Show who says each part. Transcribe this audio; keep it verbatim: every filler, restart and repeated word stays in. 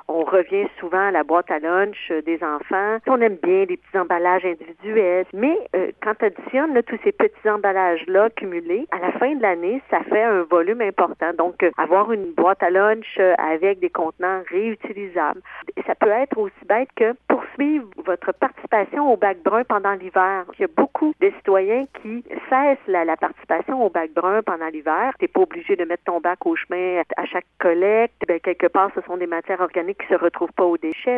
Speaker 1: On revient souvent à la boîte à lunch des enfants. On aime bien les petits emballages individuels, mais euh, quand tu additionnes là, tous ces petits emballages-là cumulés, à la fin de l'année, ça fait un volume important. Donc, euh, avoir une boîte à lunch euh, avec des contenants réutilisables. Ça peut être aussi bête que poursuivre votre participation au bac brun pendant l'hiver. Il y a beaucoup de citoyens qui cessent la, la participation au bac brun pendant l'hiver. Tu n'es pas obligé de mettre ton bac au chemin à chaque collecte. Bien, quelque part, ce sont des matières organiques qui se retrouvent pas aux déchets.